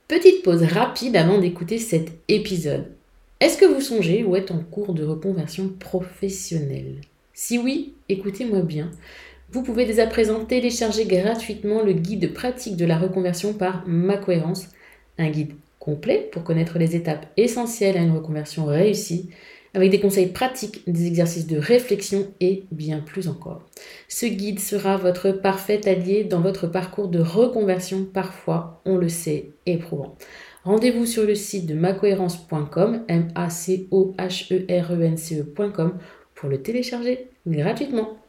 Petite pause rapide avant d'écouter cet épisode. Est-ce que vous songez ou êtes en cours de reconversion professionnelle? Si oui, écoutez-moi bien. Vous pouvez dès à présent télécharger gratuitement le guide pratique de la reconversion par Ma Cohérence, un guide complet pour connaître les étapes essentielles à une reconversion réussie, avec des conseils pratiques, des exercices de réflexion et bien plus encore. Ce guide sera votre parfait allié dans votre parcours de reconversion parfois, on le sait, éprouvant. Rendez-vous sur le site de macohérence.com, macoherence.com, pour le télécharger gratuitement.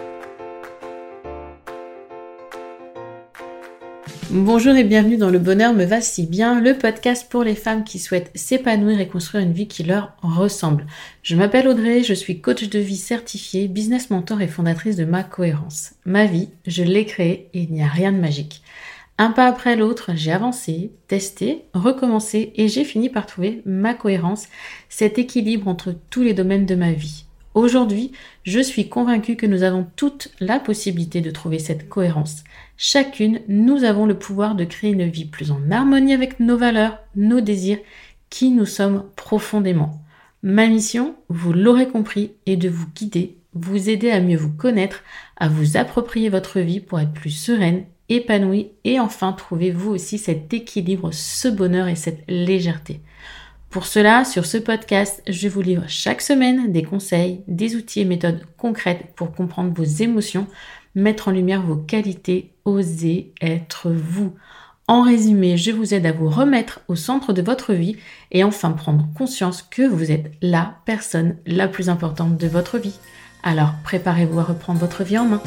Bonjour et bienvenue dans Le Bonheur me va si bien, le podcast pour les femmes qui souhaitent s'épanouir et construire une vie qui leur ressemble. Je m'appelle Audrey, je suis coach de vie certifiée, business mentor et fondatrice de Ma Cohérence. Ma vie, je l'ai créée et il n'y a rien de magique. Un pas après l'autre, j'ai avancé, testé, recommencé et j'ai fini par trouver ma cohérence, cet équilibre entre tous les domaines de ma vie. Aujourd'hui, je suis convaincue que nous avons toute la possibilité de trouver cette cohérence. Chacune, nous avons le pouvoir de créer une vie plus en harmonie avec nos valeurs, nos désirs, qui nous sommes profondément. Ma mission, vous l'aurez compris, est de vous guider, vous aider à mieux vous connaître, à vous approprier votre vie pour être plus sereine, épanouie et enfin trouver vous aussi cet équilibre, ce bonheur et cette légèreté. Pour cela, sur ce podcast, je vous livre chaque semaine des conseils, des outils et méthodes concrètes pour comprendre vos émotions, mettre en lumière vos qualités, oser être vous. En résumé, je vous aide à vous remettre au centre de votre vie et enfin prendre conscience que vous êtes la personne la plus importante de votre vie. Alors, préparez-vous à reprendre votre vie en main.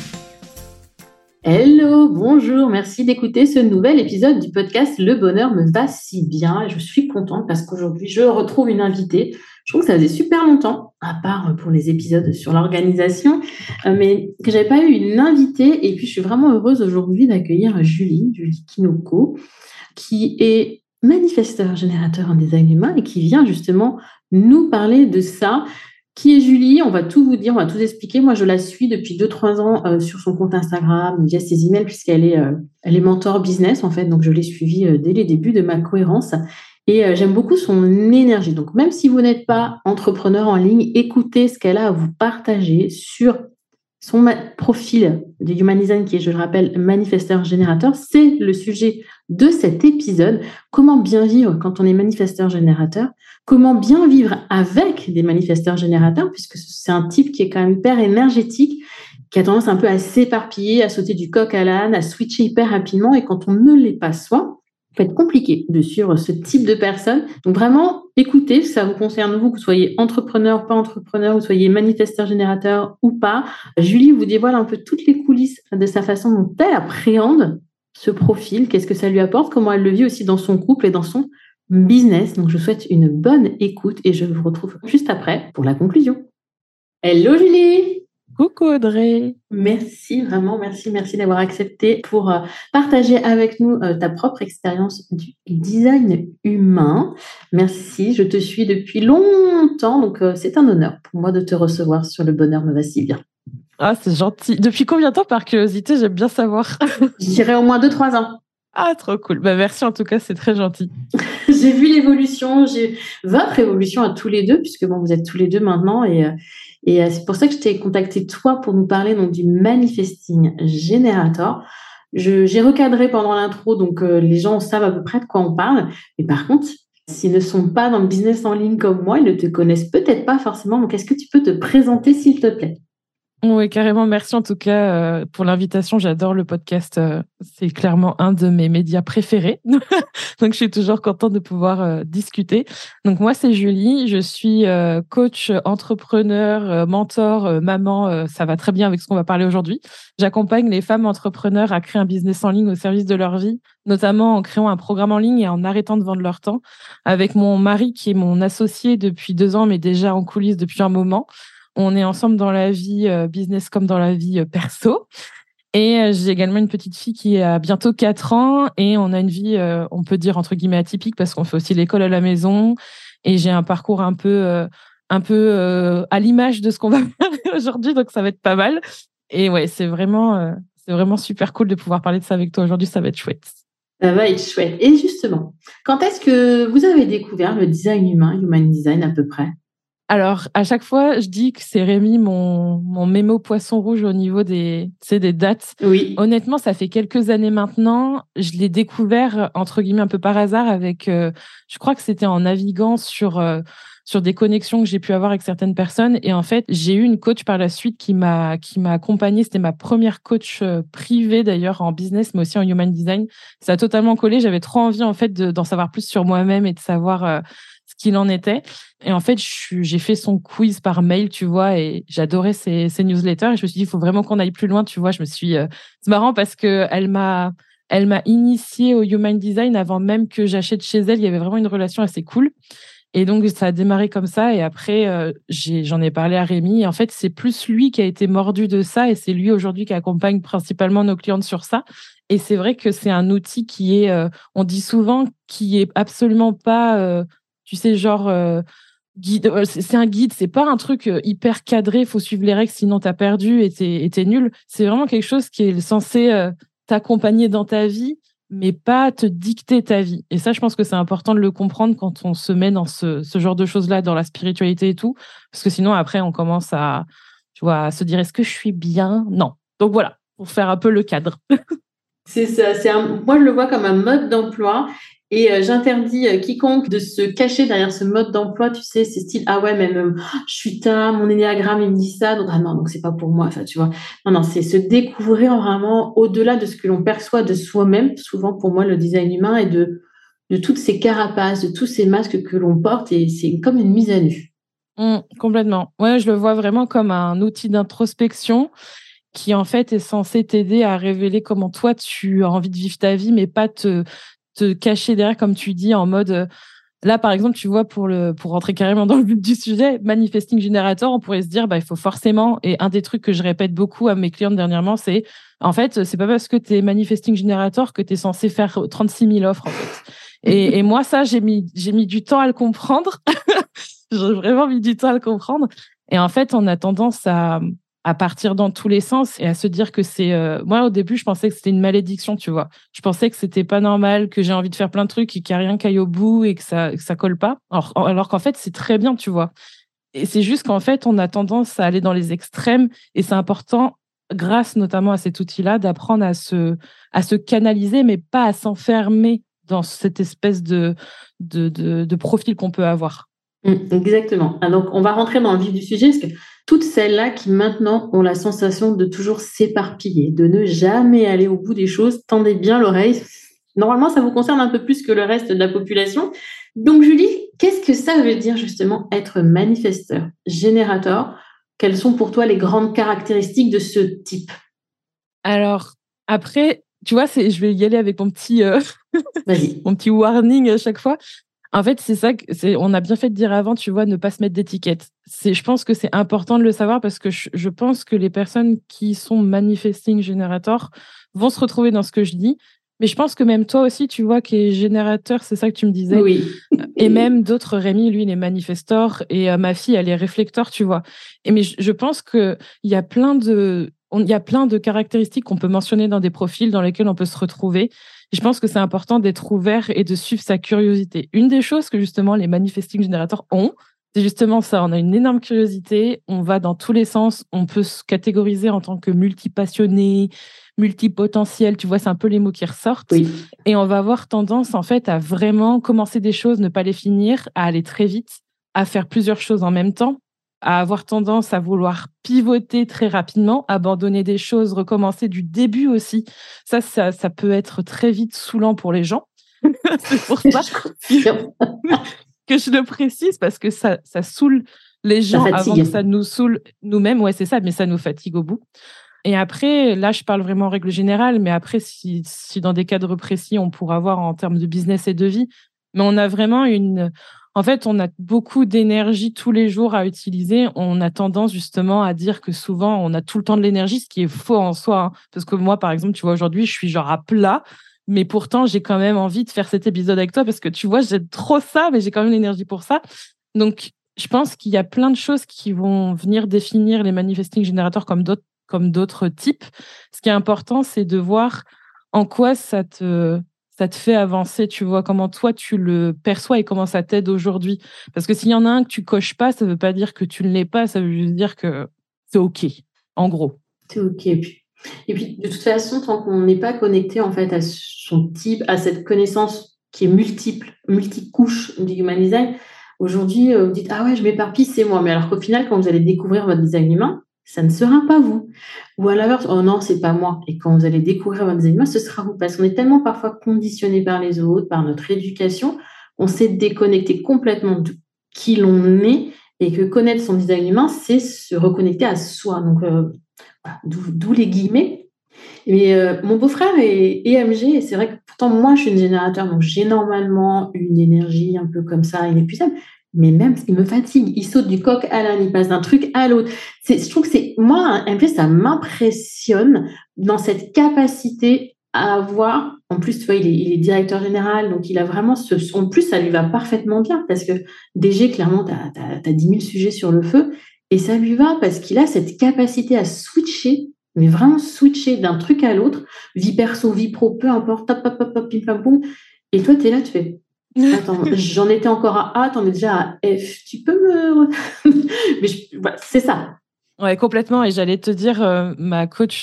Hello, bonjour, merci d'écouter ce nouvel épisode du podcast Le Bonheur me va si bien. Et je suis contente parce qu'aujourd'hui, je retrouve une invitée. Je trouve que ça faisait super longtemps, à part pour les épisodes sur l'organisation, mais que j'avais pas eu une invitée. Et puis, je suis vraiment heureuse aujourd'hui d'accueillir Julie Kinoko, qui est manifesteur générateur en design humain et qui vient justement nous parler de ça. Qui est Julie? On va tout vous dire, on va tout expliquer. Moi, je la suis depuis 2-3 ans sur son compte Instagram, via ses emails, puisqu'elle est, elle est mentor business, en fait. Donc, je l'ai suivie dès les débuts de Ma Cohérence. Et j'aime beaucoup son énergie. Donc, même si vous n'êtes pas entrepreneur en ligne, écoutez ce qu'elle a à vous partager sur son profil de Human Design, qui est, je le rappelle, manifesteur générateur. C'est le sujet de cet épisode. Comment bien vivre quand on est manifesteur générateur? Comment bien vivre avec des manifesteurs générateurs, puisque c'est un type qui est quand même hyper énergétique, qui a tendance un peu à s'éparpiller, à sauter du coq à l'âne, à switcher hyper rapidement. Et quand on ne l'est pas soi, ça peut être compliqué de suivre ce type de personne. Donc vraiment, écoutez, ça vous concerne vous, que vous soyez entrepreneur, pas entrepreneur, que vous soyez manifesteur générateur ou pas. Julie vous dévoile un peu toutes les coulisses de sa façon dont elle appréhende ce profil, qu'est-ce que ça lui apporte, comment elle le vit aussi dans son couple et dans son business. Donc, je vous souhaite une bonne écoute et je vous retrouve juste après pour la conclusion. Hello Julie! Coucou Audrey! Merci, vraiment, merci d'avoir accepté pour partager avec nous ta propre expérience du design humain. Merci, je te suis depuis longtemps, donc c'est un honneur pour moi de te recevoir sur Le Bonheur me va si bien. Ah, c'est gentil. Depuis combien de temps, par curiosité, j'aime bien savoir? Je dirais au moins 2-3 ans. Ah, trop cool. Bah, merci en tout cas, c'est très gentil. J'ai vu l'évolution, votre évolution à tous les deux, puisque bon, vous êtes tous les deux maintenant, et c'est pour ça que je t'ai contacté toi pour nous parler donc du manifesting generator. J'ai recadré pendant l'intro, donc les gens savent à peu près de quoi on parle. Mais par contre, s'ils ne sont pas dans le business en ligne comme moi, ils ne te connaissent peut-être pas forcément. Donc, est-ce que tu peux te présenter, s'il te plaît? Oui, carrément. Merci en tout cas pour l'invitation. J'adore le podcast. C'est clairement un de mes médias préférés. Donc, je suis toujours contente de pouvoir discuter. Donc, moi, c'est Julie. Je suis coach, entrepreneur, mentor, maman. Ça va très bien avec ce qu'on va parler aujourd'hui. J'accompagne les femmes entrepreneurs à créer un business en ligne au service de leur vie, notamment en créant un programme en ligne et en arrêtant de vendre leur temps. Avec mon mari, qui est mon associé depuis 2 ans, mais déjà en coulisses depuis un moment. On est ensemble dans la vie business comme dans la vie perso. Et j'ai également une petite fille qui a bientôt 4 ans. Et on a une vie, on peut dire, entre guillemets, atypique parce qu'on fait aussi l'école à la maison. Et j'ai un parcours un peu à l'image de ce qu'on va faire aujourd'hui. Donc, ça va être pas mal. Et ouais, c'est vraiment super cool de pouvoir parler de ça avec toi aujourd'hui. Ça va être chouette. Ça va être chouette. Et justement, Quand est-ce que vous avez découvert le design humain, Human Design à peu près? Alors, à chaque fois, je dis que c'est Rémi, mon mémo poisson rouge au niveau des, tu sais, des dates. Oui. Honnêtement, ça fait quelques années maintenant. Je l'ai découvert, entre guillemets, un peu par hasard avec, je crois que c'était en naviguant sur des connexions que j'ai pu avoir avec certaines personnes. Et en fait, j'ai eu une coach par la suite qui m'a accompagnée. C'était ma première coach privée, d'ailleurs, en business, mais aussi en human design. Ça a totalement collé. J'avais trop envie, en fait, d'en savoir plus sur moi-même et de savoir ce qu'il en était. Et en fait, j'ai fait son quiz par mail, tu vois, et j'adorais ses newsletters. Et je me suis dit, il faut vraiment qu'on aille plus loin, tu vois. C'est marrant parce que elle m'a initiée au human design avant même que j'achète chez elle. Il y avait vraiment une relation assez cool. Et donc, ça a démarré comme ça. Et après, j'en ai parlé à Rémi. Et en fait, c'est plus lui qui a été mordu de ça. Et c'est lui aujourd'hui qui accompagne principalement nos clientes sur ça. Et c'est vrai que c'est un outil qui est, on dit souvent, qui est absolument pas, tu sais, genre, guide. C'est un guide, c'est pas un truc hyper cadré, il faut suivre les règles, sinon t'as perdu et t'es nul. C'est vraiment quelque chose qui est censé t'accompagner dans ta vie, mais pas te dicter ta vie. Et ça, je pense que c'est important de le comprendre quand on se met dans ce genre de choses-là, dans la spiritualité et tout, parce que sinon, après, on commence à, tu vois, à se dire, est-ce que je suis bien? Non. Donc voilà, pour faire un peu le cadre. C'est ça, moi je le vois comme un mode d'emploi et j'interdis quiconque de se cacher derrière ce mode d'emploi, tu sais, c'est style, ah ouais, même je suis ta, mon énéagramme il me dit ça, donc ah non, donc c'est pas pour moi, enfin tu vois. Non, non, c'est se découvrir vraiment au-delà de ce que l'on perçoit de soi-même, souvent pour moi le design humain et de toutes ces carapaces, de tous ces masques que l'on porte et c'est comme une mise à nu. Complètement. Ouais, je le vois vraiment comme un outil d'introspection qui en fait est censé t'aider à révéler comment toi tu as envie de vivre ta vie, mais pas te cacher derrière, comme tu dis, en mode là, par exemple, tu vois, pour rentrer carrément dans le but du sujet, manifesting generator, on pourrait se dire, bah, il faut forcément, et un des trucs que je répète beaucoup à mes clientes dernièrement, c'est, en fait, c'est pas parce que tu es manifesting generator que tu es censé faire 36 000 offres, en fait. Et moi, ça, j'ai mis du temps à le comprendre. J'ai vraiment mis du temps à le comprendre. Et en fait, on a tendance à partir dans tous les sens et à se dire que c'est... Moi, au début, je pensais que c'était une malédiction, tu vois. Je pensais que c'était pas normal, que j'ai envie de faire plein de trucs et qu'il n'y a rien qui aille au bout et que ça colle pas. Alors qu'en fait, c'est très bien, tu vois. Et c'est juste qu'en fait, on a tendance à aller dans les extrêmes et c'est important, grâce notamment à cet outil-là, d'apprendre à se canaliser, mais pas à s'enfermer dans cette espèce de profil qu'on peut avoir. Exactement. Ah, donc, on va rentrer dans le vif du sujet parce que toutes celles-là qui maintenant ont la sensation de toujours s'éparpiller, de ne jamais aller au bout des choses, tendez bien l'oreille. Normalement, ça vous concerne un peu plus que le reste de la population. Donc, Julie, qu'est-ce que ça veut dire justement être manifesteur, générateur? Quelles sont pour toi les grandes caractéristiques de ce type? Alors, après, tu vois, je vais y aller avec mon petit, Vas-y. mon petit warning à chaque fois. En fait, c'est ça on a bien fait de dire avant, tu vois, ne pas se mettre d'étiquette. Je pense que c'est important de le savoir parce que je pense que les personnes qui sont manifesting generator vont se retrouver dans ce que je dis. Mais je pense que même toi aussi, tu vois, qui est générateur, c'est ça que tu me disais. Oui. Et même d'autres, Rémi, lui, il est manifestor et ma fille, elle est réflecteur, tu vois. Mais je pense qu'il y a il y a plein de caractéristiques qu'on peut mentionner dans des profils dans lesquels on peut se retrouver. Je pense que c'est important d'être ouvert et de suivre sa curiosité. Une des choses que justement les manifesting générateurs ont, c'est justement ça. On a une énorme curiosité, on va dans tous les sens, on peut se catégoriser en tant que multipassionné, multipotentiel, tu vois, c'est un peu les mots qui ressortent. Oui. Et on va avoir tendance en fait à vraiment commencer des choses, ne pas les finir, à aller très vite, à faire plusieurs choses en même temps, à avoir tendance à vouloir pivoter très rapidement, abandonner des choses, recommencer du début aussi. Ça peut être très vite saoulant pour les gens. C'est pour ça que je le précise, parce que ça saoule les gens avant que ça nous saoule nous-mêmes. Ouais, c'est ça, mais ça nous fatigue au bout. Et après, là, je parle vraiment en règle générale, mais après, si dans des cadres précis, on pourra voir en termes de business et de vie, mais on a vraiment en fait, on a beaucoup d'énergie tous les jours à utiliser. On a tendance justement à dire que souvent, on a tout le temps de l'énergie, ce qui est faux en soi, hein. Parce que moi, par exemple, tu vois, aujourd'hui, je suis genre à plat, mais pourtant, j'ai quand même envie de faire cet épisode avec toi parce que tu vois, j'aime trop ça, mais j'ai quand même l'énergie pour ça. Donc, je pense qu'il y a plein de choses qui vont venir définir les manifesting générateurs comme d'autres types. Ce qui est important, c'est de voir en quoi ça ça te fait avancer, tu vois, comment toi tu le perçois et comment ça t'aide aujourd'hui. Parce que s'il y en a un que tu coches pas, ça veut pas dire que tu ne l'es pas, ça veut juste dire que c'est OK, en gros. C'est OK. Et puis, de toute façon, tant qu'on n'est pas connecté en fait à son type, à cette connaissance qui est multiple, multicouche du human design, aujourd'hui, vous dites ah ouais, je m'éparpille, c'est moi. Mais alors qu'au final, quand vous allez découvrir votre design humain, ça ne sera pas vous. Ou à l'inverse, oh non, c'est pas moi. Et quand vous allez découvrir votre design humain, ce sera vous. Parce qu'on est tellement parfois conditionné par les autres, par notre éducation, on s'est déconnecté complètement de qui l'on est et que connaître son design humain, c'est se reconnecter à soi. Donc, voilà, d'où les guillemets. Mais mon beau-frère est EMG et c'est vrai que pourtant moi je suis une générateur, donc j'ai normalement une énergie un peu comme ça, inépuisable. Mais même il me fatigue, il saute du coq à l'âne, il passe d'un truc à l'autre. Je trouve que c'est moi un MG, ça m'impressionne dans cette capacité à avoir. En plus, tu vois, il est directeur général, donc il a vraiment en plus, ça lui va parfaitement bien parce que DG, clairement, t'as 10 000 sujets sur le feu. Et ça lui va parce qu'il a cette capacité à switcher, mais vraiment switcher d'un truc à l'autre, vie perso, vie pro, peu importe, hop, hop, hop, hop, pim, pam, poum. Et toi, tu es là, tu fais, attends, j'en étais encore à A, t'en es déjà à F. Tu peux me... Mais voilà, c'est ça. Ouais, complètement. Et j'allais te dire, ma coach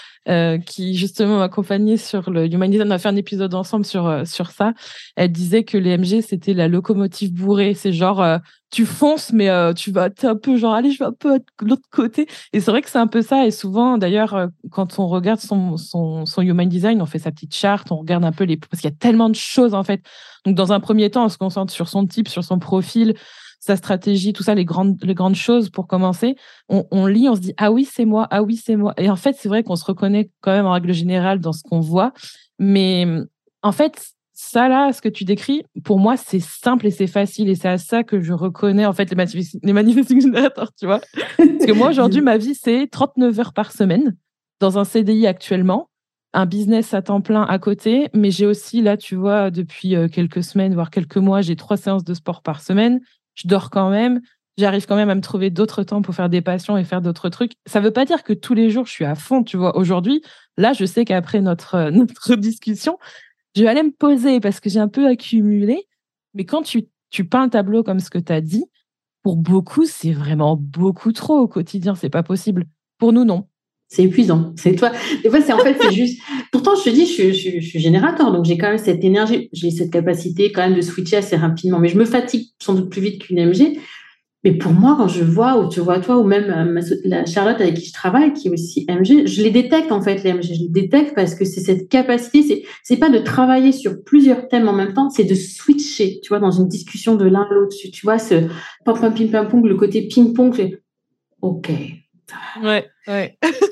qui justement m'accompagnait sur le Human Design, on a fait un épisode ensemble sur ça. Elle disait que les MG, c'était la locomotive bourrée. C'est genre, tu fonces, mais t'es un peu genre, allez, je vais un peu de l'autre côté. Et c'est vrai que c'est un peu ça. Et souvent, d'ailleurs, quand on regarde son Human Design, on fait sa petite charte, on regarde un peu parce qu'il y a tellement de choses, en fait. Donc, dans un premier temps, on se concentre sur son type, sur son profil, sa stratégie, tout ça, les grandes choses pour commencer. On lit, on se dit ah oui, c'est moi, ah oui, c'est moi. Et en fait, c'est vrai qu'on se reconnaît quand même en règle générale dans ce qu'on voit. Mais en fait, ça là, ce que tu décris, pour moi, c'est simple et c'est facile. Et c'est à ça que je reconnais en fait les manifesting generators, tu vois. Parce que moi, aujourd'hui, ma vie, c'est 39 heures par semaine dans un CDI actuellement, un business à temps plein à côté. Mais j'ai aussi, là, tu vois, depuis quelques semaines, voire quelques mois, j'ai 3 séances de sport par semaine. Je dors quand même. J'arrive quand même à me trouver d'autres temps pour faire des passions et faire d'autres trucs. Ça ne veut pas dire que tous les jours, je suis à fond, tu vois. Aujourd'hui, là, je sais qu'après notre discussion, je vais aller me poser parce que j'ai un peu accumulé. Mais quand tu peins un tableau comme ce que tu as dit, pour beaucoup, c'est vraiment beaucoup trop au quotidien. C'est pas possible. Pour nous, non. C'est épuisant. C'est toi. Des fois, c'est juste. Pourtant, je te dis, je suis générateur, donc j'ai quand même cette énergie, j'ai cette capacité quand même de switcher assez rapidement. Mais je me fatigue sans doute plus vite qu'une MG. Mais pour moi, quand je vois, ou tu vois toi, ou même la Charlotte avec qui je travaille, qui est aussi MG, je les détecte en fait, les MG. Je les détecte parce que c'est cette capacité, c'est pas de travailler sur plusieurs thèmes en même temps, c'est de switcher, tu vois, dans une discussion de l'un à l'autre. Tu vois, ce pam pam pim pam pong, le côté ping-pong, c'est OK. Ouais. Mais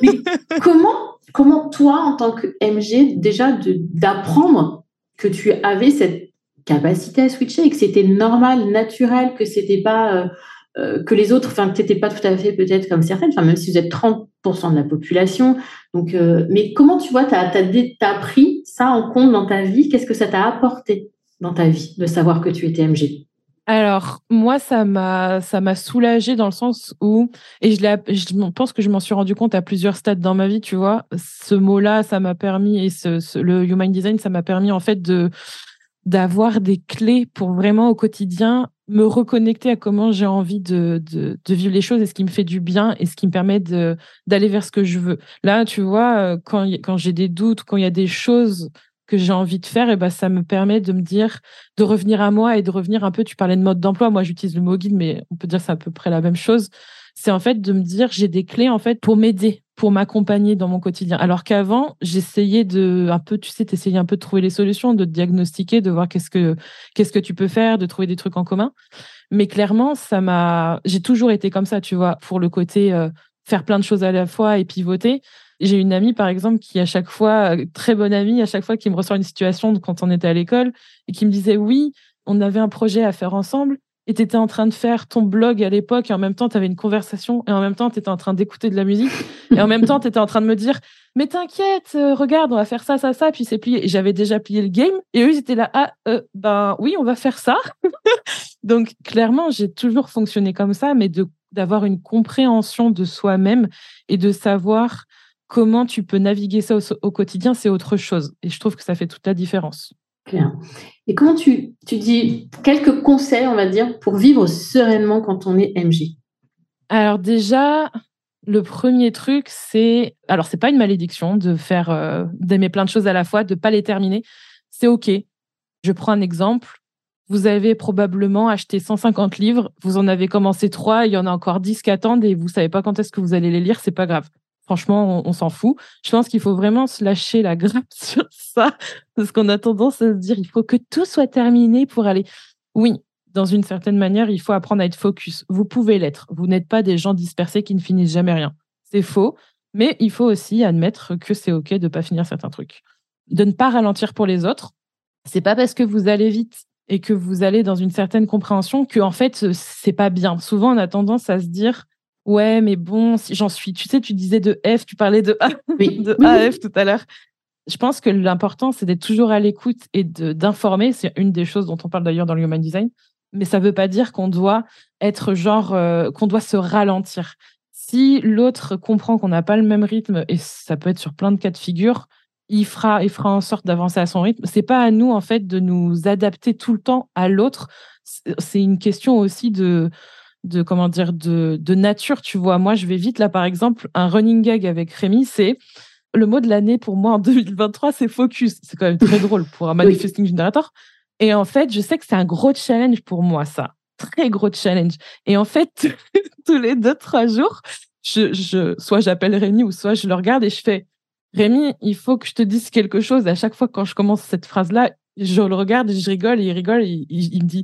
comment toi, en tant que MG, déjà d'apprendre que tu avais cette capacité à switcher et que c'était normal, naturel, que c'était pas que les autres, enfin que tu n'étais pas tout à fait peut-être comme certaines, enfin même si vous êtes 30% de la population. Donc, mais comment tu vois, t'as pris ça en compte dans ta vie? Qu'est-ce que ça t'a apporté dans ta vie de savoir que tu étais MG? Alors, moi, ça m'a soulagée dans le sens où, et je pense que je m'en suis rendu compte à plusieurs stades dans ma vie, tu vois, ce mot-là, ça m'a permis, et le Human Design, ça m'a permis en fait d'avoir des clés pour vraiment au quotidien me reconnecter à comment j'ai envie de vivre les choses et ce qui me fait du bien et ce qui me permet d'aller vers ce que je veux. Là, tu vois, quand j'ai des doutes, quand il y a des choses que j'ai envie de faire, et ben ça me permet de me dire, de revenir à moi et de revenir un peu, tu parlais de mode d'emploi, moi j'utilise le mot guide, mais on peut dire que c'est à peu près la même chose. C'est en fait de me dire, j'ai des clés en fait pour m'aider, pour m'accompagner dans mon quotidien. Alors qu'avant, j'essayais t'essayais un peu de trouver les solutions, de te diagnostiquer, de voir qu'est-ce que tu peux faire, de trouver des trucs en commun. Mais clairement, j'ai toujours été comme ça, tu vois, pour le côté faire plein de choses à la fois et pivoter. J'ai une amie, par exemple, qui à chaque fois, très bonne amie, à chaque fois qui me ressort une situation quand on était à l'école et qui me disait, oui, on avait un projet à faire ensemble et tu étais en train de faire ton blog à l'époque et en même temps, tu avais une conversation et en même temps, tu étais en train d'écouter de la musique et en même temps, tu étais en train de me dire, mais t'inquiète, regarde, on va faire ça, ça, ça, puis c'est plié. Et j'avais déjà plié le game et eux, ils étaient là, ben oui, on va faire ça. Donc, clairement, j'ai toujours fonctionné comme ça, mais d'avoir une compréhension de soi-même et de savoir comment tu peux naviguer ça au quotidien, c'est autre chose. Et je trouve que ça fait toute la différence. Claire. Et comment tu dis quelques conseils, on va dire, pour vivre sereinement quand on est MG? Alors déjà, le premier truc, c'est pas une malédiction de faire, d'aimer plein de choses à la fois, de pas les terminer. C'est OK. Je prends un exemple. Vous avez probablement acheté 150 livres, vous en avez commencé 3, il y en a encore 10 qui attendent et vous savez pas quand est-ce que vous allez les lire, c'est pas grave. Franchement, on s'en fout. Je pense qu'il faut vraiment se lâcher la grappe sur ça, parce qu'on a tendance à se dire, il faut que tout soit terminé pour aller. Oui, dans une certaine manière, il faut apprendre à être focus. Vous pouvez l'être. Vous n'êtes pas des gens dispersés qui ne finissent jamais rien. C'est faux, mais il faut aussi admettre que c'est OK de ne pas finir certains trucs. De ne pas ralentir pour les autres. C'est pas parce que vous allez vite et que vous allez dans une certaine compréhension que en fait c'est pas bien. Souvent on a tendance à se dire ouais mais bon si j'en suis. Tu sais, tu disais de F, tu parlais de A, Oui, de oui, AF oui. tout à l'heure. Je pense que l'important c'est d'être toujours à l'écoute et d'informer. C'est une des choses dont on parle d'ailleurs dans le Human Design. Mais ça veut pas dire qu'on doit être qu'on doit se ralentir. Si l'autre comprend qu'on n'a pas le même rythme, et ça peut être sur plein de cas de figure, il fera en sorte d'avancer à son rythme. C'est pas à nous, en fait, de nous adapter tout le temps à l'autre. C'est une question aussi comment dire, de nature, tu vois. Moi, je vais vite. Là, par exemple, un running gag avec Rémi, c'est le mot de l'année pour moi en 2023, c'est focus. C'est quand même très drôle pour un Oui. manifesting generator. Et en fait, je sais que c'est un gros challenge pour moi, ça. Très gros challenge. Et en fait, tous les 2, 3 jours, soit j'appelle Rémi ou soit je le regarde et je fais Rémi, il faut que je te dise quelque chose. À chaque fois, quand je commence cette phrase-là, je le regarde et je rigole et il rigole. Et il me dit,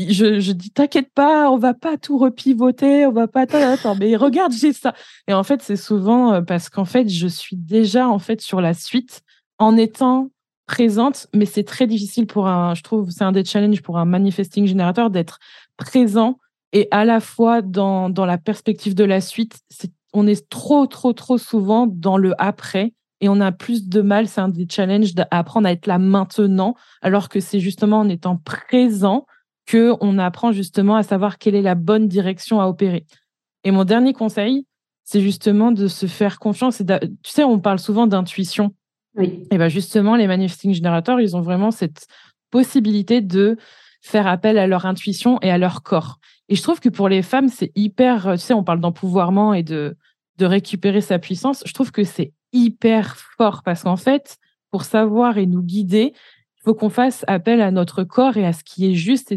je dis, t'inquiète pas, on va pas tout repivoter, on va pas, attends, mais regarde, j'ai ça. Et en fait, c'est souvent parce qu'en fait, je suis déjà en fait sur la suite en étant présente, mais c'est très difficile je trouve, c'est un des challenges pour un manifesting générateur d'être présent et à la fois dans la perspective de la suite. On est trop, trop, trop souvent dans le après et on a plus de mal, c'est un des challenges d'apprendre à être là maintenant, alors que c'est justement en étant présent qu'on apprend justement à savoir quelle est la bonne direction à opérer. Et mon dernier conseil, c'est justement de se faire confiance. Tu sais, on parle souvent d'intuition. Oui. Et bien justement, les manifesting générateurs, ils ont vraiment cette possibilité de faire appel à leur intuition et à leur corps. Et je trouve que pour les femmes, c'est hyper, tu sais, on parle d'empouvoirment et de récupérer sa puissance. Je trouve que c'est hyper fort parce qu'en fait, pour savoir et nous guider, il faut qu'on fasse appel à notre corps et à ce qui est juste et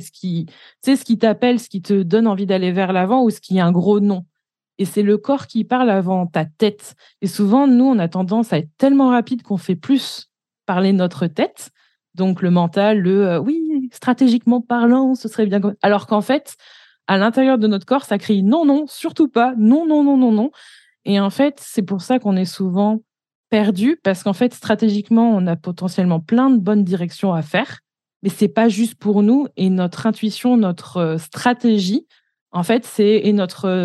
ce qui t'appelle, ce qui te donne envie d'aller vers l'avant ou ce qui est un gros non. Et c'est le corps qui parle avant ta tête. Et souvent, nous, on a tendance à être tellement rapide qu'on fait plus parler notre tête. Donc, le mental, oui, stratégiquement parlant, ce serait bien. Alors qu'en fait, à l'intérieur de notre corps, ça crie non, non, surtout pas, non, non, non, non, non. Et en fait, c'est pour ça qu'on est souvent perdu, parce qu'en fait, stratégiquement, on a potentiellement plein de bonnes directions à faire, mais c'est pas juste pour nous. Et notre intuition, notre stratégie, en fait, et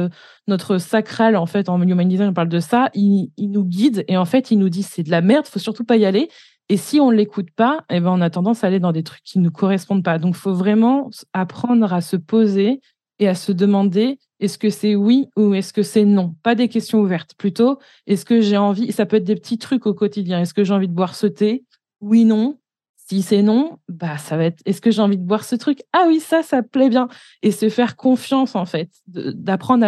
notre sacral, en fait, en Human Design, on parle de ça, il nous guide et en fait, il nous dit c'est de la merde, faut surtout pas y aller. Et si on l'écoute pas, eh ben, on a tendance à aller dans des trucs qui nous correspondent pas. Donc, il faut vraiment apprendre à se poser et à se demander est-ce que c'est oui ou est-ce que c'est non. Pas des questions ouvertes, plutôt est-ce que j'ai envie, ça peut être des petits trucs au quotidien, est-ce que j'ai envie de boire ce thé? Oui, non. Si c'est non, bah ça va être est-ce que j'ai envie de boire ce truc? Ah oui, ça plaît bien. Et se faire confiance, en fait, d'apprendre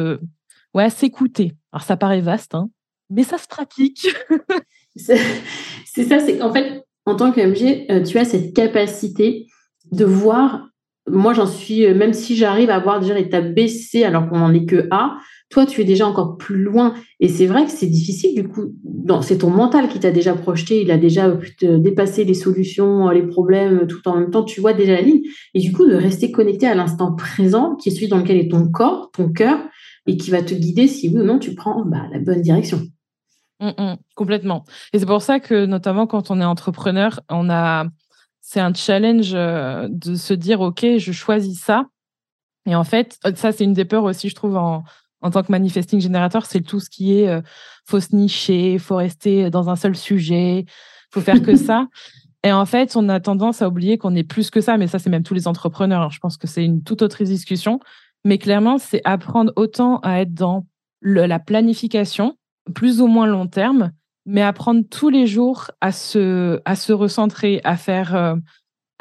à s'écouter. Alors ça paraît vaste, hein, mais ça se pratique. C'est c'est ça, c'est qu'en fait, en tant qu'MG, tu as cette capacité de voir. Moi, j'en suis, même si j'arrive à voir déjà l'étape B, C, alors qu'on n'en est que A, toi, tu es déjà encore plus loin. Et c'est vrai que c'est difficile, du coup. C'est ton mental qui t'a déjà projeté, il a déjà pu te dépasser les solutions, les problèmes, tout en même temps, tu vois déjà la ligne. Et du coup, de rester connecté à l'instant présent, qui est celui dans lequel est ton corps, ton cœur, et qui va te guider si oui ou non tu prends la bonne direction. Complètement. Et c'est pour ça que, notamment quand on est entrepreneur, c'est un challenge de se dire, OK, je choisis ça. Et en fait, ça, c'est une des peurs aussi, je trouve, en tant que manifesting générateur, c'est tout ce qui est faut se nicher, faut rester dans un seul sujet, faut faire que ça. Et en fait, on a tendance à oublier qu'on est plus que ça, mais ça, c'est même tous les entrepreneurs. Alors, je pense que c'est une toute autre discussion. Mais clairement, c'est apprendre autant à être dans la planification, plus ou moins long terme, mais apprendre tous les jours à se recentrer, à faire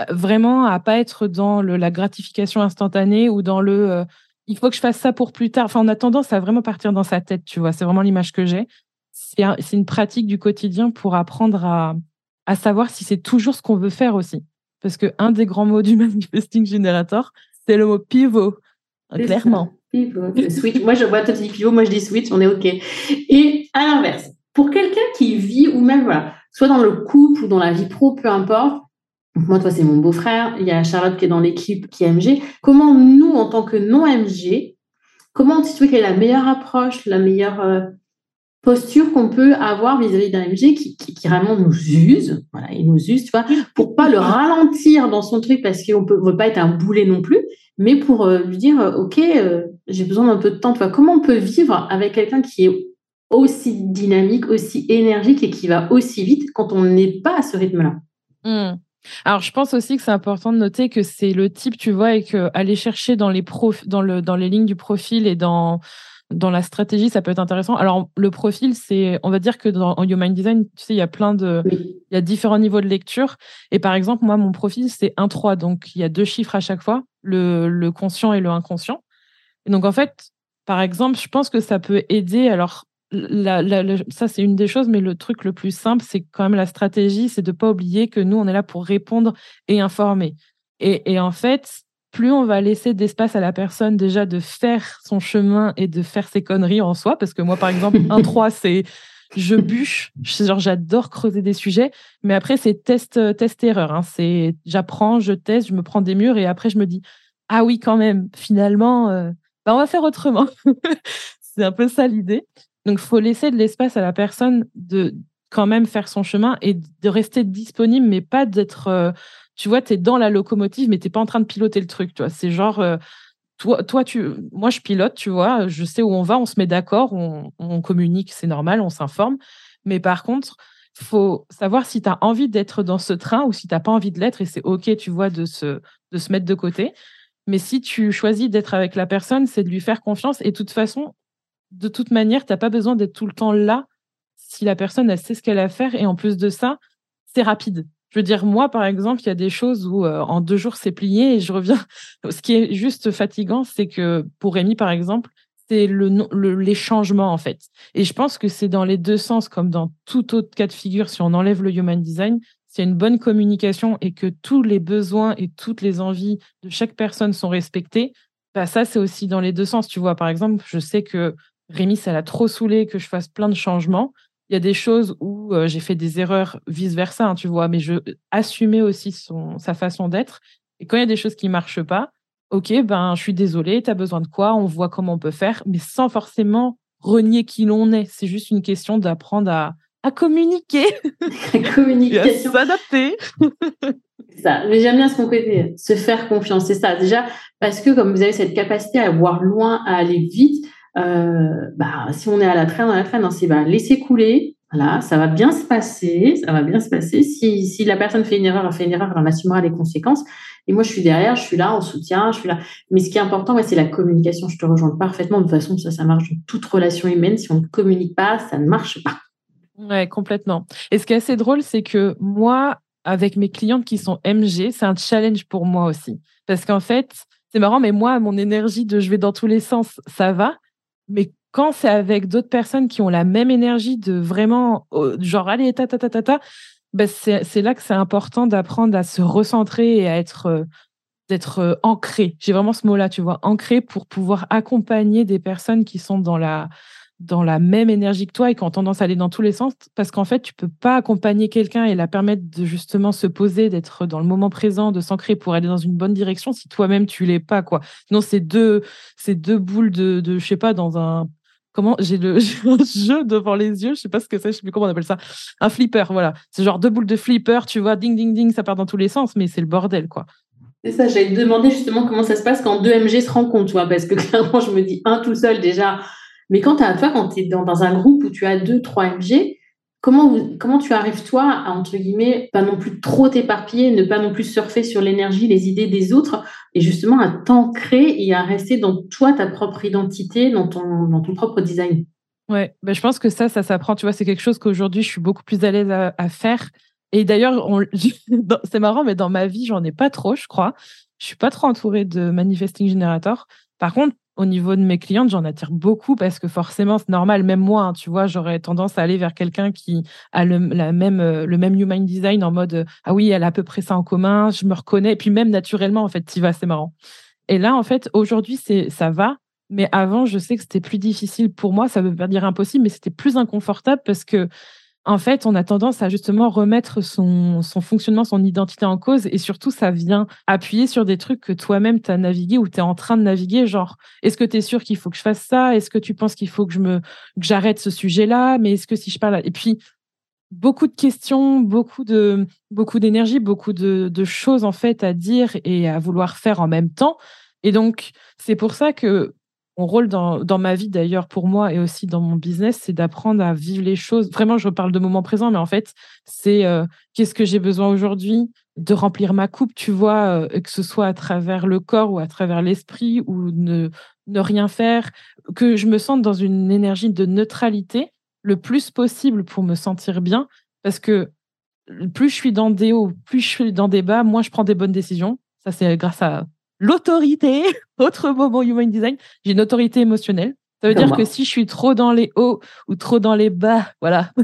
vraiment à pas être dans la gratification instantanée ou dans il faut que je fasse ça pour plus tard. Enfin, on a tendance à vraiment partir dans sa tête, tu vois. C'est vraiment l'image que j'ai. C'est une pratique du quotidien pour apprendre à savoir si c'est toujours ce qu'on veut faire aussi. Parce que un des grands mots du Manifesting Generator, c'est le mot pivot, C'est clairement. Ça. Pivot, le switch. Moi, je vois, toi, tu dis pivot, moi, je dis switch, on est OK. Et à l'inverse, pour quelqu'un qui vit, ou même, voilà, soit dans le couple ou dans la vie pro, peu importe, moi, toi, c'est mon beau-frère, il y a Charlotte qui est dans l'équipe, qui est MG. Comment nous, en tant que non-MG, comment tu trouves quelle est la meilleure approche, la meilleure posture qu'on peut avoir vis-à-vis d'un MG qui vraiment nous use, voilà, il nous use, tu vois, pour pas le ralentir dans son truc parce qu'on ne veut pas être un boulet non plus, mais pour lui dire, OK, j'ai besoin d'un peu de temps, tu vois, comment on peut vivre avec quelqu'un qui est aussi dynamique, aussi énergique et qui va aussi vite quand on n'est pas à ce rythme-là. Alors, je pense aussi que c'est important de noter que c'est le type, tu vois, et que aller chercher dans les lignes du profil et dans la stratégie, ça peut être intéressant. Alors, le profil, on va dire que en Human Design, tu sais, Oui. il y a différents niveaux de lecture. Et par exemple, moi, mon profil, c'est 1-3. Donc, il y a 2 chiffres à chaque fois, le conscient et le inconscient. Et donc, en fait, par exemple, je pense que ça peut aider. Alors, ça, c'est une des choses, mais le truc le plus simple, c'est quand même la stratégie, c'est de ne pas oublier que nous, on est là pour répondre et informer. Et en fait, plus on va laisser d'espace à la personne déjà de faire son chemin et de faire ses conneries en soi, parce que moi, par exemple, 1-3, c'est je bûche, genre j'adore creuser des sujets, mais après, c'est test-erreur. Hein. C'est j'apprends, je teste, je me prends des murs et après, je me dis, ah oui, quand même, finalement, on va faire autrement. C'est un peu ça l'idée. Donc, il faut laisser de l'espace à la personne de quand même faire son chemin et de rester disponible, mais pas d'être, tu vois, tu es dans la locomotive, mais tu n'es pas en train de piloter le truc. Tu vois. C'est genre, moi, je pilote, tu vois, je sais où on va, on se met d'accord, on communique, c'est normal, on s'informe. Mais par contre, il faut savoir si tu as envie d'être dans ce train ou si tu n'as pas envie de l'être et c'est OK, tu vois, de se mettre de côté. Mais si tu choisis d'être avec la personne, c'est de lui faire confiance. Et de toute façon, de toute manière, tu n'as pas besoin d'être tout le temps là si la personne, elle sait ce qu'elle a à faire. Et en plus de ça, c'est rapide. Je veux dire, moi, par exemple, il y a des choses où en 2 jours, c'est plié et je reviens. Ce qui est juste fatigant, c'est que pour Rémi, par exemple, c'est les changements, en fait. Et je pense que c'est dans les 2 sens, comme dans tout autre cas de figure, si on enlève le human design, s'il y a une bonne communication et que tous les besoins et toutes les envies de chaque personne sont respectés, bah ça, c'est aussi dans les 2 sens. Tu vois, par exemple, je sais que Rémi, ça l'a trop saoulé que je fasse plein de changements. Il y a des choses où j'ai fait des erreurs vice-versa, hein, tu vois, mais je assumais aussi sa façon d'être. Et quand il y a des choses qui ne marchent pas, OK, ben, je suis désolée, tu as besoin de quoi, on voit comment on peut faire, mais sans forcément renier qui l'on est. C'est juste une question d'apprendre à communiquer et à Communication. s'adapter. C'est ça. Mais j'aime bien ce qu'on côté, se faire confiance. C'est ça. Déjà, parce que comme vous avez cette capacité à voir loin, à aller vite, si on est à la traîne, hein, c'est laisser couler. Voilà, ça va bien se passer. Ça va bien se passer. Si la personne fait une erreur, elle en assumera les conséquences. Et moi, je suis derrière, je suis là, en soutien, je suis là. Mais ce qui est important, c'est la communication. Je te rejoins parfaitement. De toute façon, ça marche dans toute relation humaine. Si on ne communique pas, ça ne marche pas. Ouais, complètement. Et ce qui est assez drôle, c'est que moi, avec mes clientes qui sont MG, c'est un challenge pour moi aussi. Parce qu'en fait, c'est marrant, mais moi, mon énergie de je vais dans tous les sens, ça va. Mais quand c'est avec d'autres personnes qui ont la même énergie de vraiment, genre, allez, ben c'est là que c'est important d'apprendre à se recentrer et à d'être ancré. J'ai vraiment ce mot-là, tu vois, ancré pour pouvoir accompagner des personnes qui sont dans la même énergie que toi et qui ont tendance à aller dans tous les sens, parce qu'en fait, tu peux pas accompagner quelqu'un et la permettre de justement se poser, d'être dans le moment présent, de s'ancrer pour aller dans une bonne direction si toi-même tu l'es pas, quoi. Sinon, c'est deux boules de je sais pas, dans un j'ai un jeu devant les yeux, je sais pas ce que c'est, je sais plus comment on appelle ça. Un flipper, voilà. C'est genre 2 boules de flipper, tu vois, ding ding ding, ça part dans tous les sens, mais c'est le bordel, quoi. C'est ça, j'allais te demander justement comment ça se passe quand deux MG se rencontrent, tu vois, parce que clairement, je me dis un tout seul déjà. Mais quand tu es dans un groupe où tu as deux, trois MG, comment tu arrives, toi, à, entre guillemets, pas non plus trop t'éparpiller, ne pas non plus surfer sur l'énergie, les idées des autres, et justement à t'ancrer et à rester dans toi, ta propre identité, dans ton propre design. Ouais, ben, je pense que ça s'apprend, tu vois, c'est quelque chose qu'aujourd'hui je suis beaucoup plus à l'aise à faire Et d'ailleurs, c'est marrant, mais dans ma vie, j'en ai pas trop, je crois. Je suis pas trop entourée de manifesting generator. Par contre, au niveau de mes clientes, j'en attire beaucoup parce que forcément, c'est normal. Même moi, hein, tu vois, j'aurais tendance à aller vers quelqu'un qui a le même human design en mode ah oui, elle a à peu près ça en commun, je me reconnais. Et puis même naturellement, en fait, t'y vas, c'est marrant. Et là, en fait, aujourd'hui, ça va. Mais avant, je sais que c'était plus difficile pour moi. Ça veut pas dire impossible, mais c'était plus inconfortable parce que en fait, on a tendance à justement remettre son fonctionnement, son identité en cause et surtout, ça vient appuyer sur des trucs que toi-même, tu as navigué ou tu es en train de naviguer. Genre, est-ce que tu es sûr qu'il faut que je fasse ça? Est-ce que tu penses qu'il faut que que j'arrête ce sujet-là? Mais est-ce que si je parle... Et puis, beaucoup de questions, beaucoup d'énergie, beaucoup de choses en fait à dire et à vouloir faire en même temps. Et donc, c'est pour ça que mon rôle dans ma vie d'ailleurs pour moi et aussi dans mon business, c'est d'apprendre à vivre les choses. Vraiment, je parle de moment présent, mais en fait, c'est qu'est-ce que j'ai besoin aujourd'hui de remplir ma coupe, tu vois, que ce soit à travers le corps ou à travers l'esprit ou ne rien faire, que je me sente dans une énergie de neutralité le plus possible pour me sentir bien, parce que plus je suis dans des hauts, plus je suis dans des bas, moins je prends des bonnes décisions. Ça, c'est grâce à l'autorité. Autre mot, mon human design. J'ai une autorité émotionnelle. Ça veut Comme dire que moi. si je suis trop dans les hauts ou trop dans les bas, voilà.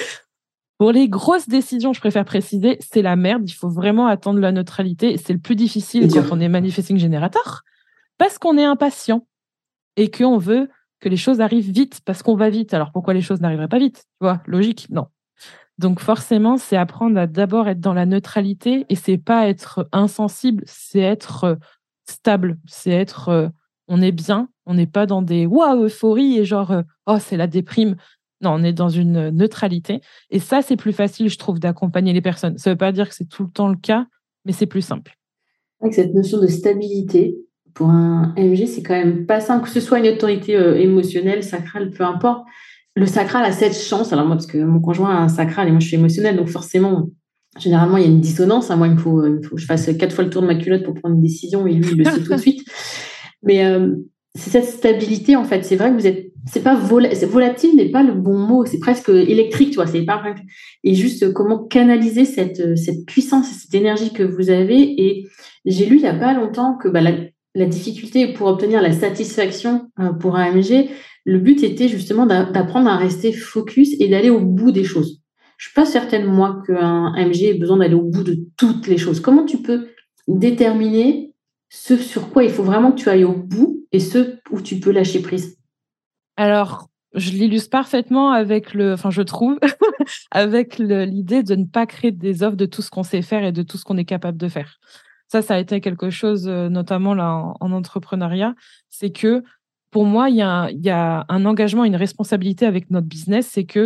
Pour les grosses décisions, je préfère préciser, c'est la merde. Il faut vraiment attendre la neutralité. Et c'est le plus C'est difficile dur. quand on est manifesting generator, parce qu'on est impatient et qu'on veut que les choses arrivent vite parce qu'on va vite. Alors pourquoi les choses n'arriveraient pas vite? Tu vois, logique? Non. Donc forcément, c'est apprendre à d'abord être dans la neutralité et c'est pas être insensible, c'est être stable, c'est être on est bien, on n'est pas dans des waouh euphorie et genre oh c'est la déprime. Non, on est dans une neutralité et ça c'est plus facile je trouve d'accompagner les personnes. Ça veut pas dire que c'est tout le temps le cas, mais c'est plus simple. Avec cette notion de stabilité, pour un MG, c'est quand même pas simple, que ce soit une autorité émotionnelle, sacrale, peu importe. Le sacral a cette chance, alors moi, parce que mon conjoint a un sacral et moi je suis émotionnelle, donc forcément, généralement, il y a une dissonance. Hein. Moi, il me faut que je fasse 4 fois le tour de ma culotte pour prendre une décision et lui, il le sait tout de suite. Mais c'est cette stabilité, en fait. C'est vrai que c'est pas volatile n'est pas le bon mot, c'est presque électrique, tu vois. C'est pas, et juste comment canaliser cette puissance, cette énergie que vous avez. Et j'ai lu il y a pas longtemps que la difficulté pour obtenir la satisfaction pour un MG, le but était justement d'apprendre à rester focus et d'aller au bout des choses. Je suis pas certaine, moi, qu'un MG ait besoin d'aller au bout de toutes les choses. Comment tu peux déterminer ce sur quoi il faut vraiment que tu ailles au bout et ce où tu peux lâcher prise? Alors, je l'illustre parfaitement avec je trouve, avec l'idée de ne pas créer des offres de tout ce qu'on sait faire et de tout ce qu'on est capable de faire. Ça a été quelque chose, notamment là en entrepreneuriat, c'est que pour moi, il y a un engagement, une responsabilité avec notre business,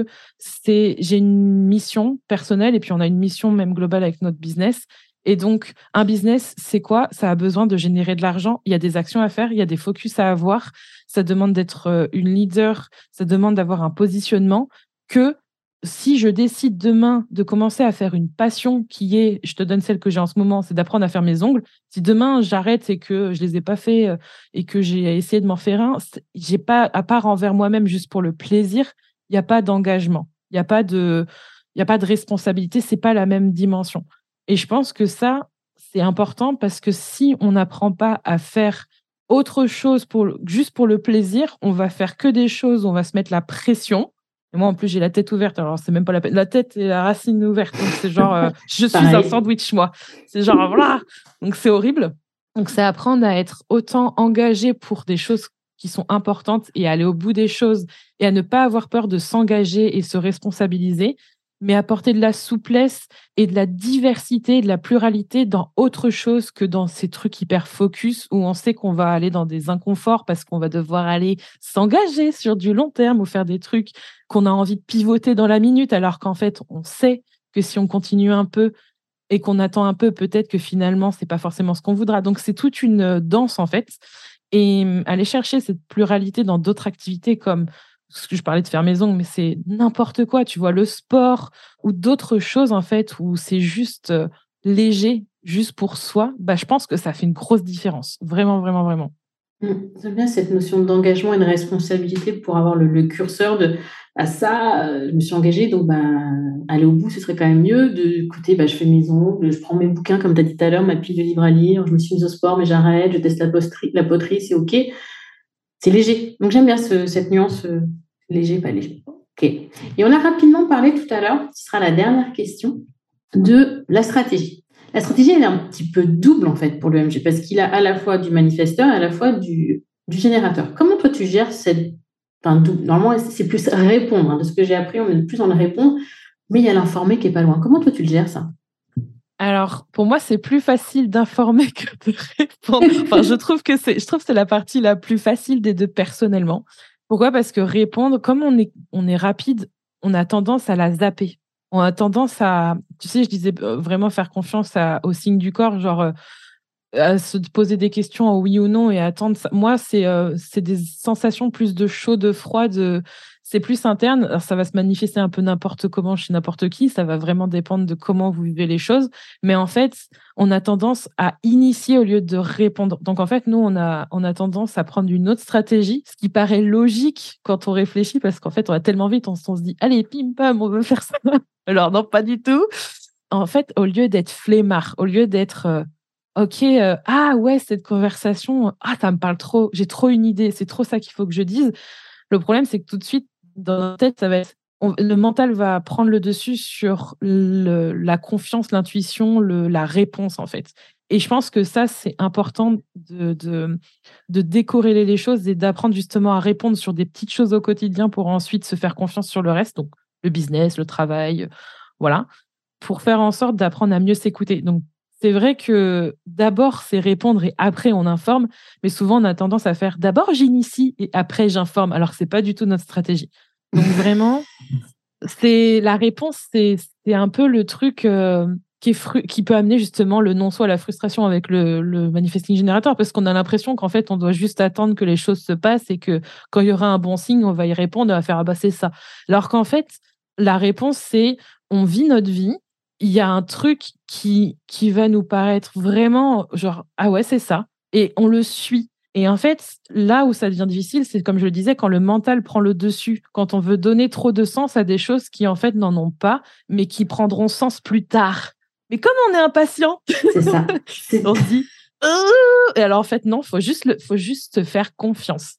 j'ai une mission personnelle et puis on a une mission même globale avec notre business. Et donc, un business, c'est quoi? Ça a besoin de générer de l'argent. Il y a des actions à faire, il y a des focus à avoir. Ça demande d'être une leader, ça demande d'avoir un positionnement que si je décide demain de commencer à faire une passion qui est, je te donne celle que j'ai en ce moment, c'est d'apprendre à faire mes ongles. Si demain j'arrête et que je les ai pas fait et que j'ai essayé de m'en faire un, j'ai pas, à part envers moi-même juste pour le plaisir, il n'y a pas d'engagement, il y a pas de responsabilité, c'est pas la même dimension. Et je pense que ça, c'est important parce que si on n'apprend pas à faire autre chose juste pour le plaisir, on va faire que des choses, on va se mettre la pression. Et moi, en plus, j'ai la tête ouverte. Alors, c'est même pas la peine. La tête et la racine ouverte. Donc, c'est genre, je suis un Pareil. sandwich, moi. C'est genre, voilà. Donc, c'est horrible. Donc, c'est apprendre à être autant engagé pour des choses qui sont importantes et aller au bout des choses et à ne pas avoir peur de s'engager et se responsabiliser, mais apporter de la souplesse et de la diversité, de la pluralité dans autre chose que dans ces trucs hyper focus où on sait qu'on va aller dans des inconforts parce qu'on va devoir aller s'engager sur du long terme ou faire des trucs qu'on a envie de pivoter dans la minute, alors qu'en fait, on sait que si on continue un peu et qu'on attend un peu, peut-être que finalement, c'est pas forcément ce qu'on voudra. Donc, c'est toute une danse, en fait. Et aller chercher cette pluralité dans d'autres activités comme ce que je parlais de faire mes ongles, mais c'est n'importe quoi, tu vois, le sport ou d'autres choses, en fait, où c'est juste léger, juste pour soi, bah, je pense que ça fait une grosse différence. Vraiment, vraiment, vraiment. J'aime bien cette notion d'engagement et de responsabilité pour avoir le curseur de à ça, je me suis engagée, donc bah, aller au bout, ce serait quand même mieux. De côté, bah, je fais mes ongles, je prends mes bouquins, comme tu as dit tout à l'heure, ma pile de livres à lire, je me suis mise au sport, mais j'arrête, je teste la poterie, c'est OK. C'est léger. Donc j'aime bien cette nuance léger, pas léger. OK. Et on a rapidement parlé tout à l'heure, ce sera la dernière question, de la stratégie. La stratégie, elle est un petit peu double en fait pour l'EMG parce qu'il a à la fois du manifesteur et à la fois du générateur. Comment toi tu gères cette. Enfin, double. Normalement, c'est plus répondre. Hein. De ce que j'ai appris, on est plus dans le répondre, mais il y a l'informé qui est pas loin. Comment toi tu le gères ça? Alors, pour moi, c'est plus facile d'informer que de répondre. Enfin, je trouve que c'est la partie la plus facile des deux personnellement. Pourquoi? Parce que répondre, comme on est rapide, on a tendance à la zapper. On a tendance à, tu sais, je disais vraiment faire confiance au signe du corps, genre à se poser des questions en oui ou non et attendre. Moi, c'est des sensations plus de chaud, de froid, c'est plus interne. Alors, ça va se manifester un peu n'importe comment chez n'importe qui. Ça va vraiment dépendre de comment vous vivez les choses. Mais en fait, on a tendance à initier au lieu de répondre. Donc, en fait, nous, on a tendance à prendre une autre stratégie, ce qui paraît logique quand on réfléchit, parce qu'en fait, on va tellement vite, on se dit, allez, pim, pam, on veut faire ça. Alors, non, pas du tout. En fait, au lieu d'être flemmard, au lieu d'être OK, ah ouais, cette conversation, ah ça me parle trop, j'ai trop une idée, c'est trop ça qu'il faut que je dise. Le problème, c'est que tout de suite, dans notre tête, ça va être le mental va prendre le dessus sur la confiance, l'intuition, la réponse, en fait. Et je pense que ça, c'est important de décorréler les choses et d'apprendre justement à répondre sur des petites choses au quotidien pour ensuite se faire confiance sur le reste, donc le business, le travail, voilà, pour faire en sorte d'apprendre à mieux s'écouter. Donc, c'est vrai que d'abord, c'est répondre et après, on informe. Mais souvent, on a tendance à faire d'abord, j'initie et après, j'informe. Alors, c'est pas du tout notre stratégie. Donc, vraiment, c'est la réponse, c'est un peu le truc qui peut amener justement le non-soi, la frustration avec le manifesting générateur, parce qu'on a l'impression qu'en fait, on doit juste attendre que les choses se passent et que quand il y aura un bon signe, on va y répondre, on va faire ah bah c'est ça. Alors qu'en fait, la réponse, c'est on vit notre vie. Il y a un truc qui va nous paraître vraiment genre ah ouais, c'est ça. Et on le suit. Et en fait, là où ça devient difficile, c'est comme je le disais, quand le mental prend le dessus, quand on veut donner trop de sens à des choses qui en fait n'en ont pas, mais qui prendront sens plus tard. Mais comme on est impatient, C'est ça. on se dit et alors en fait non, faut juste se faire confiance.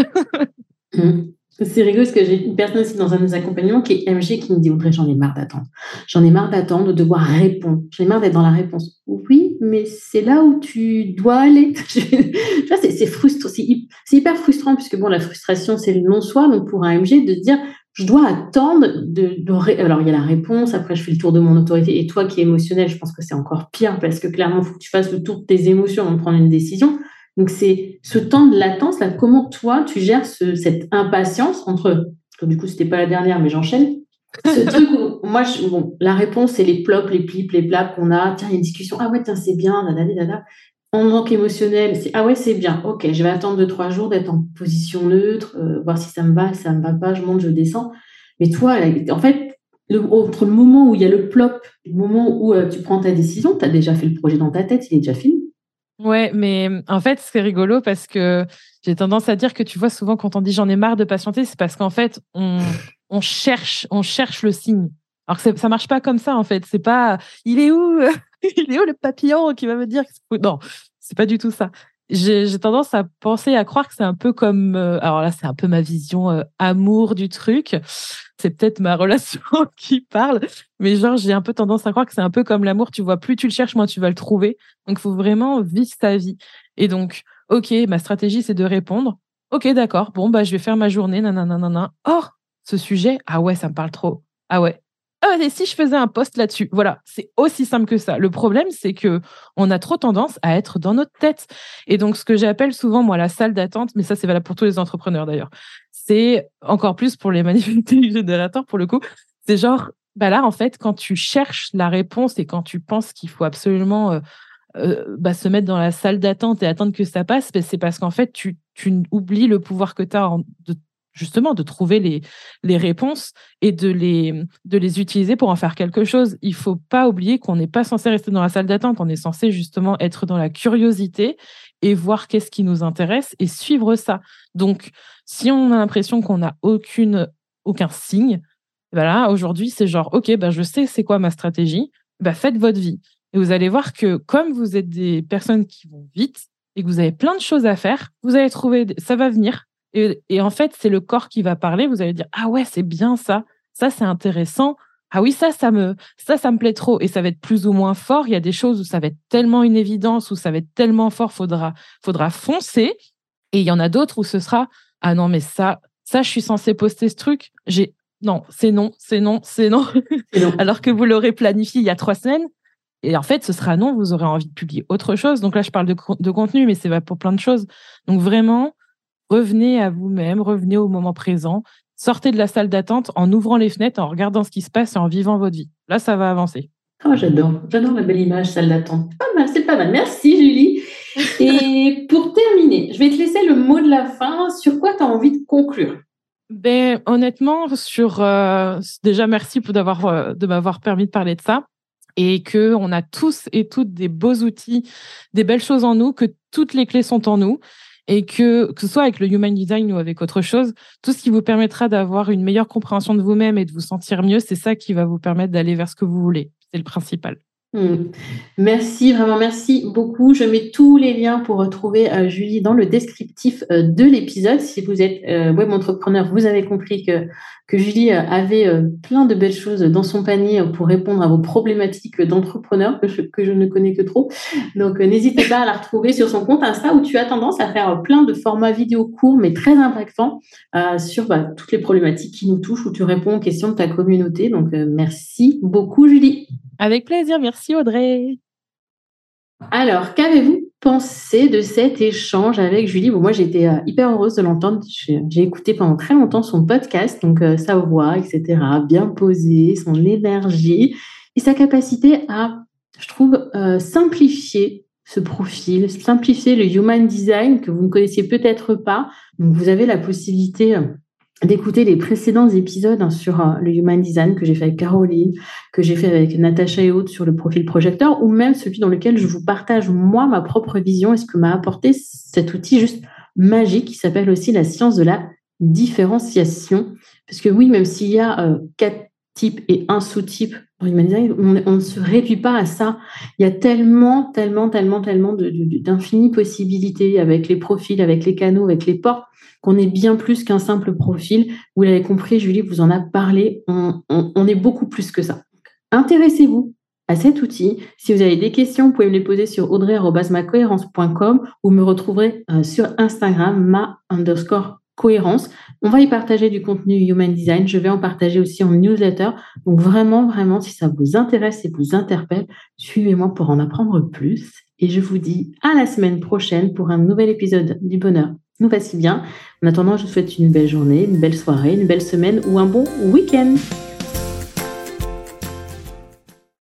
Mmh. C'est rigolo parce que j'ai une personne aussi dans un de mes accompagnements qui est MG qui me dit Audrey, j'en ai marre d'attendre. J'en ai marre d'attendre, de devoir répondre. J'en ai marre d'être dans la réponse. Oui, mais c'est là où tu dois aller. Tu vois, c'est frustrant, c'est hyper frustrant puisque bon, la frustration, c'est le non-soi. Donc pour un MG, de se dire je dois attendre alors il y a la réponse, après je fais le tour de mon autorité. Et toi qui es émotionnel, je pense que c'est encore pire parce que clairement, il faut que tu fasses le tour de tes émotions avant de prendre une décision. Donc, c'est ce temps de latence, là, comment toi, tu gères cette impatience entre, du coup, c'était pas la dernière, mais j'enchaîne, ce truc où, moi, bon, la réponse, c'est les plops, les plips, les plaps qu'on a. Tiens, il y a une discussion. Ah ouais, tiens, c'est bien, dada. En manque émotionnel, c'est ah ouais, c'est bien. Ok, je vais attendre 2-3 jours d'être en position neutre, voir si ça me va, si ça me va pas, je monte, je descends. Mais toi, là, en fait, entre le moment où il y a le plop et le moment où tu prends ta décision, tu as déjà fait le projet dans ta tête, il est déjà fini. Ouais, mais en fait, c'est rigolo parce que j'ai tendance à dire que tu vois, souvent quand on dit j'en ai marre de patienter, c'est parce qu'en fait, on cherche le signe. Alors que ça marche pas comme ça, en fait. C'est pas, il est où, il est où le papillon qui va me dire non, c'est pas du tout ça. J'ai tendance à penser, à croire que c'est un peu comme, alors là, c'est un peu ma vision amour du truc. C'est peut-être ma relation qui parle, mais genre, j'ai un peu tendance à croire que c'est un peu comme l'amour. Tu vois, plus tu le cherches, moins tu vas le trouver. Donc, il faut vraiment vivre ta vie. Et donc, OK, ma stratégie, c'est de répondre. OK, d'accord. Bon, bah, je vais faire ma journée, nanana. Or, ce sujet, ah ouais, ça me parle trop. Ah ouais. Ah ouais, et si je faisais un post là-dessus? Voilà, c'est aussi simple que ça. Le problème, c'est que on a trop tendance à être dans notre tête. Et donc, ce que j'appelle souvent, moi, la salle d'attente, mais ça, c'est valable pour tous les entrepreneurs d'ailleurs, c'est encore plus pour les manifesting générateurs, pour le coup. C'est genre, bah là, en fait, quand tu cherches la réponse et quand tu penses qu'il faut absolument se mettre dans la salle d'attente et attendre que ça passe, c'est parce qu'en fait, tu oublies le pouvoir que tu as justement de trouver les réponses et de les utiliser pour en faire quelque chose. Il ne faut pas oublier qu'on n'est pas censé rester dans la salle d'attente, on est censé justement être dans la curiosité et voir qu'est-ce qui nous intéresse et suivre ça. Donc, si on a l'impression qu'on n'a aucun signe, voilà, aujourd'hui, c'est genre, OK, je sais c'est quoi ma stratégie, faites votre vie. Et vous allez voir que comme vous êtes des personnes qui vont vite et que vous avez plein de choses à faire, vous allez trouver, ça va venir. Et en fait, c'est le corps qui va parler. Vous allez dire, ah ouais, c'est bien ça. Ça, c'est intéressant. Ah oui, ça me plaît trop. Et ça va être plus ou moins fort. Il y a des choses où ça va être tellement une évidence, où ça va être tellement fort, faudra foncer. Et il y en a d'autres où ce sera, ah non, mais ça, je suis censée poster ce truc. Non, c'est non. C'est non. Alors que vous l'aurez planifié il y a 3 semaines. Et en fait, ce sera non, vous aurez envie de publier autre chose. Donc là, je parle de contenu, mais c'est pour plein de choses. Donc vraiment, revenez à vous-même, revenez au moment présent, sortez de la salle d'attente en ouvrant les fenêtres, en regardant ce qui se passe et en vivant votre vie. Là, ça va avancer. Oh, j'adore la belle image, salle d'attente. C'est pas mal. Merci Julie. Et pour terminer, je vais te laisser le mot de la fin. Sur quoi tu as envie de conclure? Honnêtement, déjà merci de m'avoir permis de parler de ça. Et qu'on a tous et toutes des beaux outils, des belles choses en nous, que toutes les clés sont en nous, et que ce soit avec le Human Design ou avec autre chose, tout ce qui vous permettra d'avoir une meilleure compréhension de vous-même et de vous sentir mieux, c'est ça qui va vous permettre d'aller vers ce que vous voulez. C'est le principal. Merci, vraiment merci beaucoup. Je mets tous les liens pour retrouver Julie dans le descriptif de l'épisode. Si vous êtes web entrepreneur, vous avez compris que Julie avait plein de belles choses dans son panier pour répondre à vos problématiques d'entrepreneur que je ne connais que trop. Donc n'hésitez pas à la retrouver sur son compte Insta où tu as tendance à faire plein de formats vidéo courts mais très impactants sur toutes les problématiques qui nous touchent, où tu réponds aux questions de ta communauté. Donc merci beaucoup Julie. Avec plaisir, merci Audrey. Alors, qu'avez-vous pensé de cet échange avec Julie? Moi, j'étais hyper heureuse de l'entendre. J'ai écouté pendant très longtemps son podcast, donc sa voix, etc., bien posée, son énergie et sa capacité à, je trouve, simplifier ce profil, simplifier le Human Design que vous ne connaissiez peut-être pas. Donc, vous avez la possibilité d'écouter les précédents épisodes sur le Human Design que j'ai fait avec Caroline, que j'ai fait avec Natacha et autres sur le profil projecteur, ou même celui dans lequel je vous partage moi ma propre vision et ce que m'a apporté cet outil juste magique qui s'appelle aussi la science de la différenciation. Parce que oui, même s'il y a 4 types et un sous-type dans Human Design, on ne se réduit pas à ça. Il y a tellement d'infinies possibilités avec les profils, avec les canaux, avec les portes, qu'on est bien plus qu'un simple profil. Vous l'avez compris, Julie vous en a parlé, on est beaucoup plus que ça. Intéressez-vous à cet outil. Si vous avez des questions, vous pouvez me les poser sur audrey@macohérence.com ou me retrouverez sur Instagram, ma_cohérence. On va y partager du contenu Human Design. Je vais en partager aussi en newsletter. Donc vraiment, si ça vous intéresse et vous interpelle, suivez-moi pour en apprendre plus. Et je vous dis à la semaine prochaine pour un nouvel épisode du Bonheur nous va si bien. En attendant, je vous souhaite une belle journée, une belle soirée, une belle semaine ou un bon week-end.